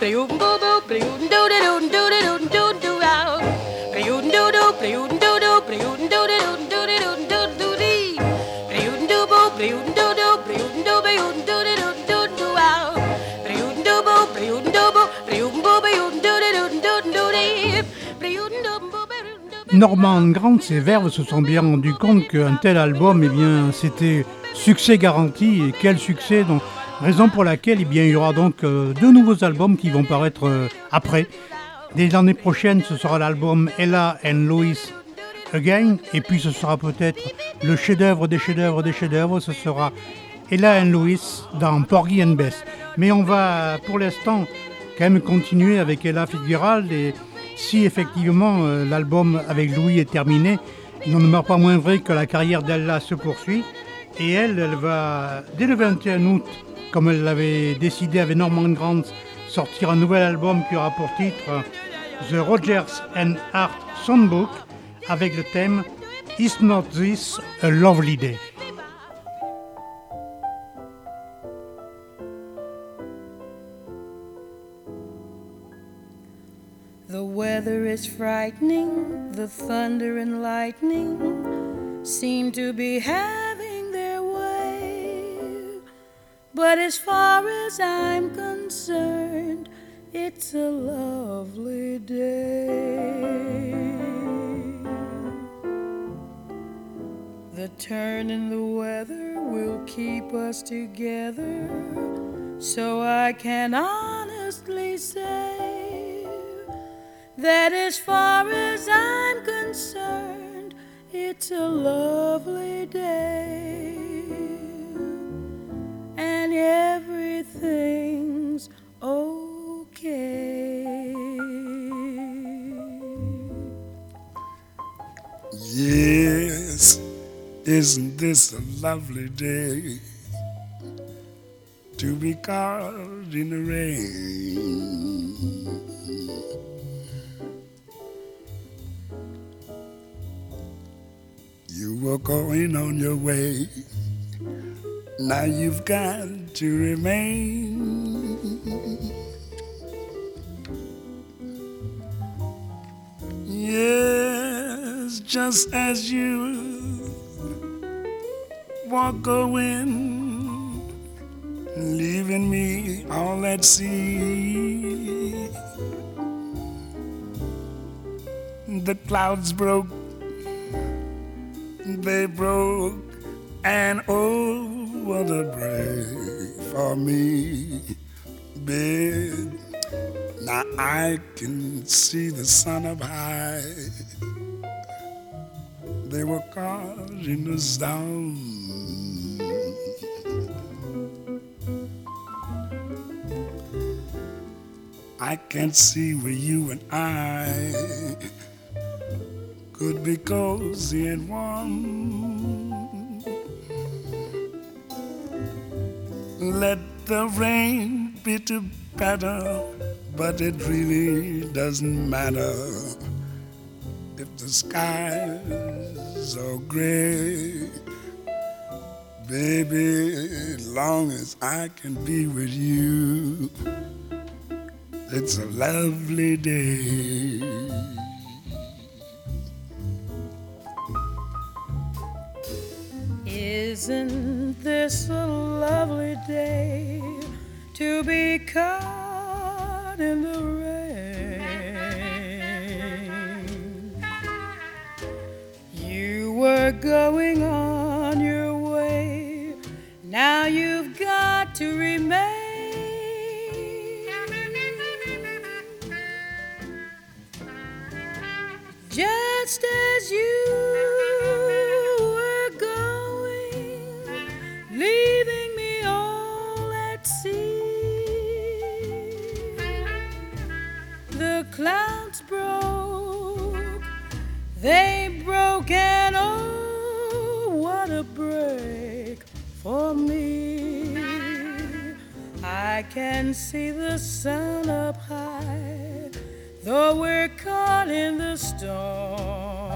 Norman Granz et Verve se sont bien rendus compte qu'un tel album, eh bien, c'était succès garanti. Et quel succès, donc, raison pour laquelle eh bien, il y aura donc deux nouveaux albums qui vont paraître après. Dès l'année prochaine, ce sera l'album Ella and Louis Again. Et puis ce sera peut-être le chef-d'œuvre des chefs-d'œuvre des chefs-d'œuvre. Ce sera Ella and Louis dans Porgy and Bess. Mais on va pour l'instant quand même continuer avec Ella Fitzgerald. Et si effectivement l'album avec Louis est terminé, il n'en demeure pas moins vrai que la carrière d'Ella se poursuit. Et elle va, dès le 21 août, comme elle l'avait décidé avec Norman Granz, sortir un nouvel album qui aura pour titre The Rodgers and Hart Songbook avec le thème Is Not This a Lovely Day? The weather is frightening, the thunder and lightning seem to be having their way. But as far as I'm concerned, it's a lovely day. The turn in the weather will keep us together, so I can honestly say that as far as I'm concerned, it's a lovely day, and everything's okay. Yes, isn't this a lovely day to be caught in the rain? You were going on your way, now you've got to remain. Yes, just as you were going, leaving me all at sea. The clouds broke, they broke, and oh, what a break for me, babe. Now I can see the sun up high. They were calling us down. I can't see where you and I could be cozy and warm. Let the rain be to better, but it really doesn't matter if the skies are gray. Baby, long as I can be with you, it's a lovely day. Isn't this a lovely day to be caught in the rain? You were going on your way, now you've got to remain. Just as you were going, leaving me all at sea. The clouds broke, they broke, and oh, what a break for me. I can see the sun up high, though we're caught in the storm.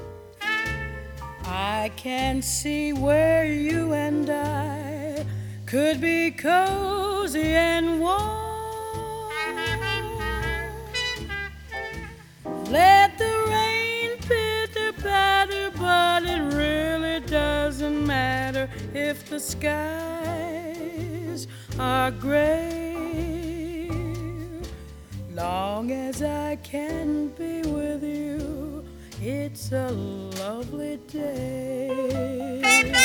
I can see where you and I could be cozy and warm. Let the rain pitter patter, but it really doesn't matter if the skies are gray. Long as I can be with you, it's a lovely day.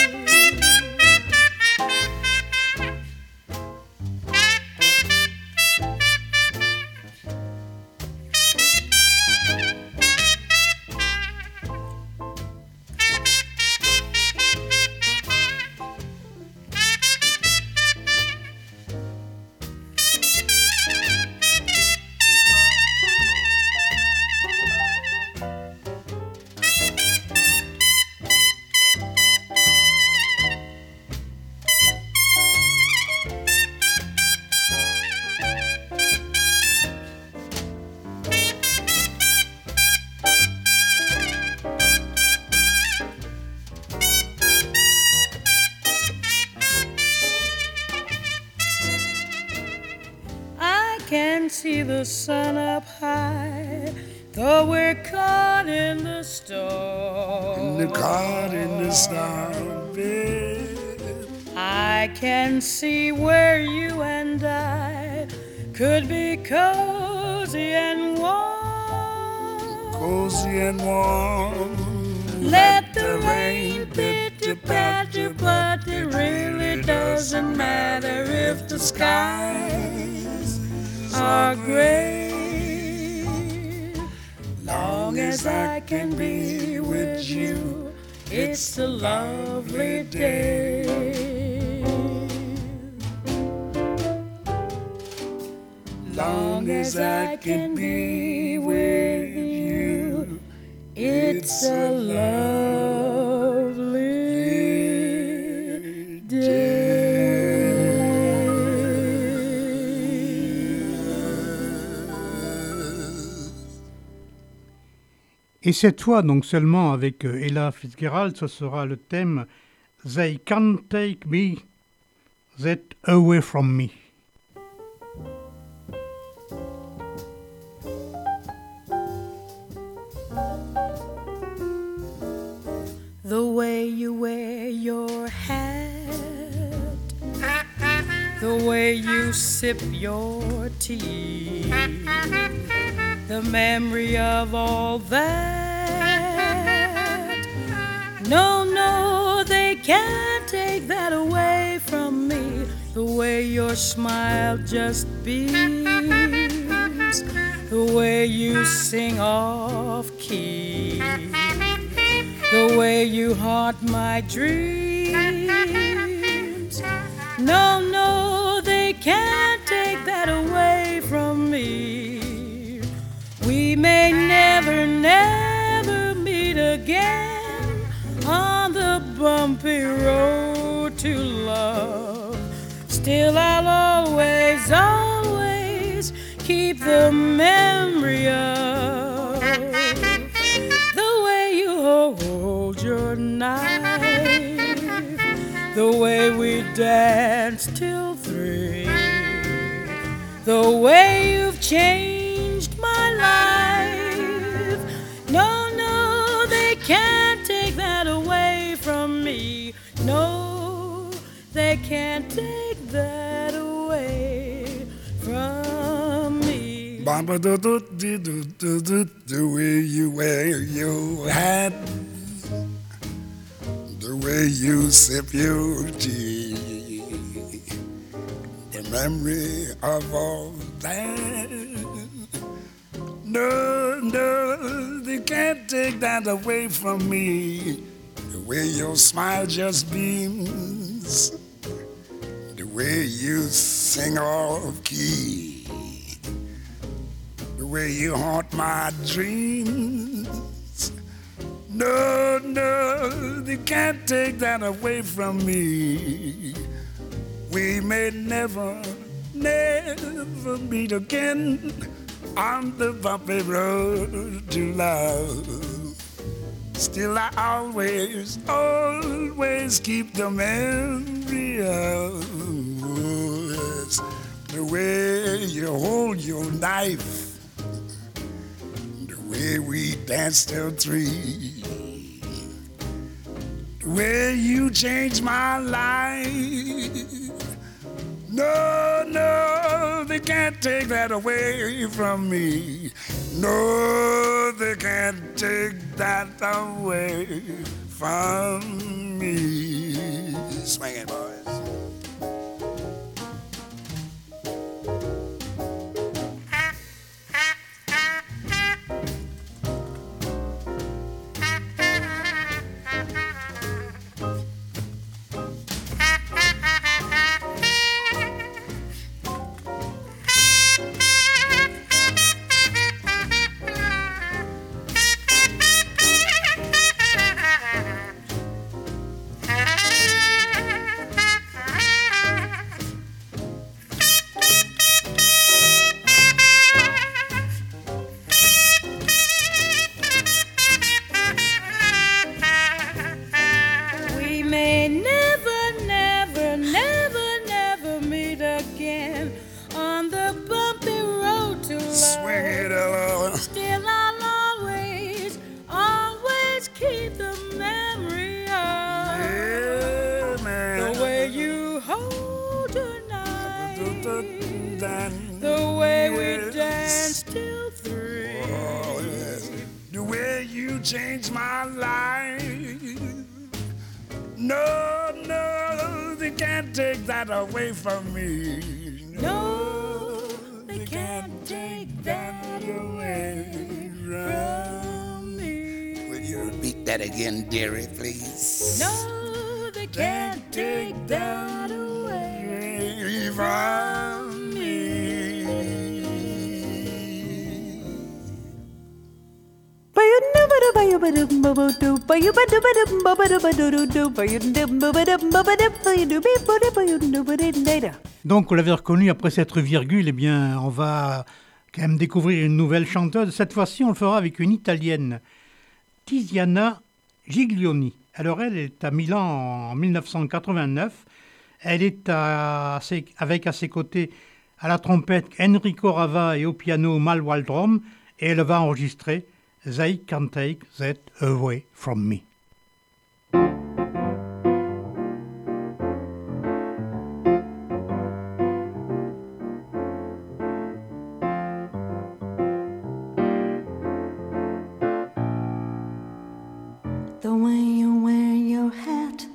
Can see the sun up high, though we're caught in the storm. Caught in the storm, babe. I can see where you and I could be cozy and warm. Cozy and warm. Let the rain pitter patter, but it really doesn't matter if the skies are gray. Long as I can be with you, it's a lovely day. Long as I can be with you, it's a lovely day. Et cette fois, donc seulement avec Ella Fitzgerald, ce sera le thème They Can't Take Me That Away From Me. The way you wear your hat, the way you sip your tea, the memory of all that. No, no, they can't take that away from me. The way your smile just beams, the way you sing off key, the way you haunt my dreams. No, no, they can't take that away from me. We may never, never meet again on the bumpy road to love. Still I'll always, always keep the memory of the way you hold your knife, the way we danced till 3, the way you've changed my life. No, no, they can't take that away from me. No, they can't take that away from me. Bamba do do do do do do, the way you wear your hat, the way you sip your tea, the memory of all that. No, no, they can't take that away from me. The way your smile just beams, the way you sing off key, the way you haunt my dreams. No, no, they can't take that away from me. We may never, never meet again on the bumpy road to love. Still I always, always keep the memory of life, the way we danced till 3, the way you changed my life. No, no, they can't take that away from me. No, they can't take that away from me. Swing it, boys. The way we danced till 3. Oh, yes. The way you changed my life. No, no, they can't take that away from me. No, they can't take that away from me. Will you repeat that again, dearie, please? No, they can't take that away from me. Donc, vous l'avez reconnu, après cette virgule, eh bien, on va quand même découvrir une nouvelle chanteuse. Cette fois-ci, on le fera avec une Italienne, Tiziana Giglioni. Alors, elle est à Milan en 1989. Elle est avec à ses côtés, à la trompette, Enrico Rava et au piano, Mal Waldron. Et elle va enregistrer They Can't Take That Away From Me. The way you wear your hat,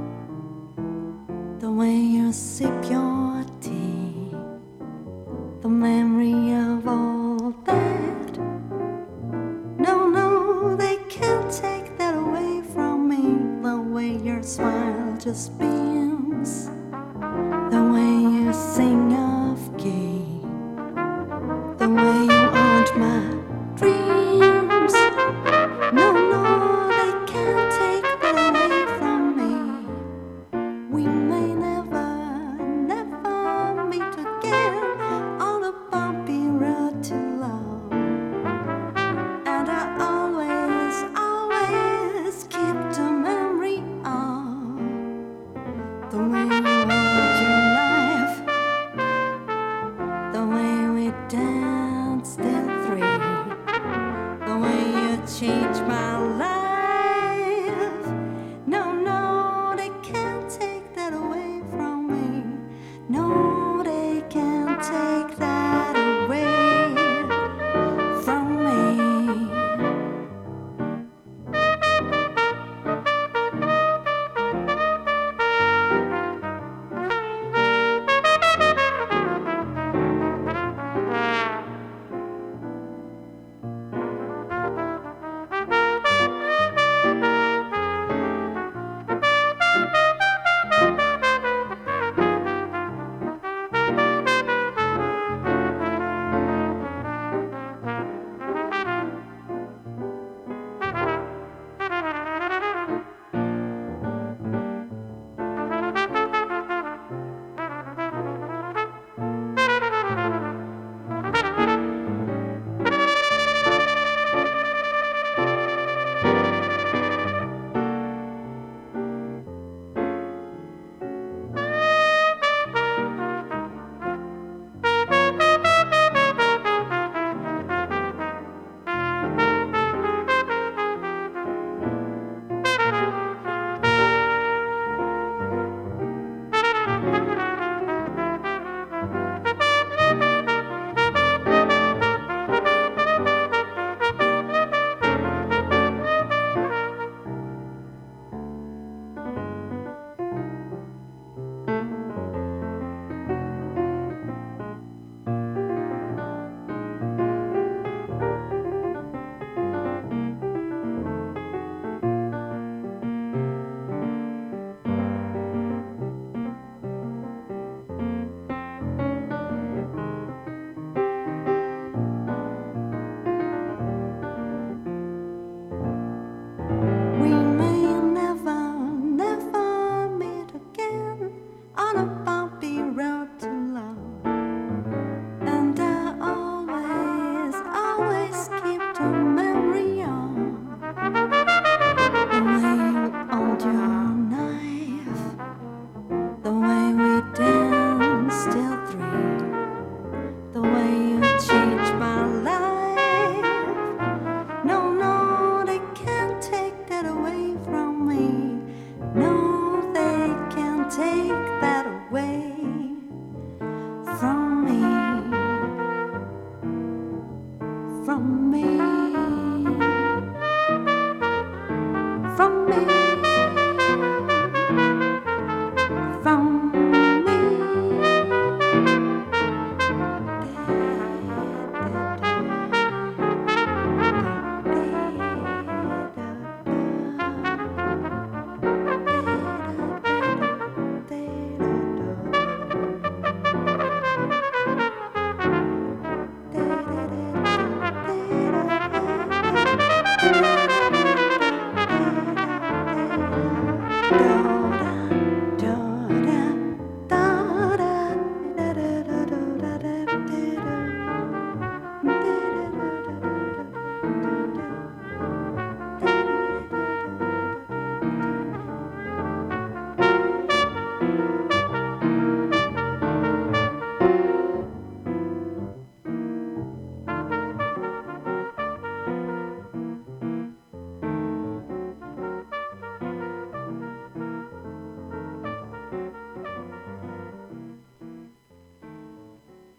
the way you sip your tea, the memory of all that. No, no, they can't take that away from me. The way your smile just beams, the way you sing of key, the way you haunt my dreams. No, no, they can't take that away from me. We may never, never meet again on a bumpy road to love. And I always, always keep the memory of the way you hold your life, the way we danced till 3, the way you changed my life. No, no, they can't take that away from me. No.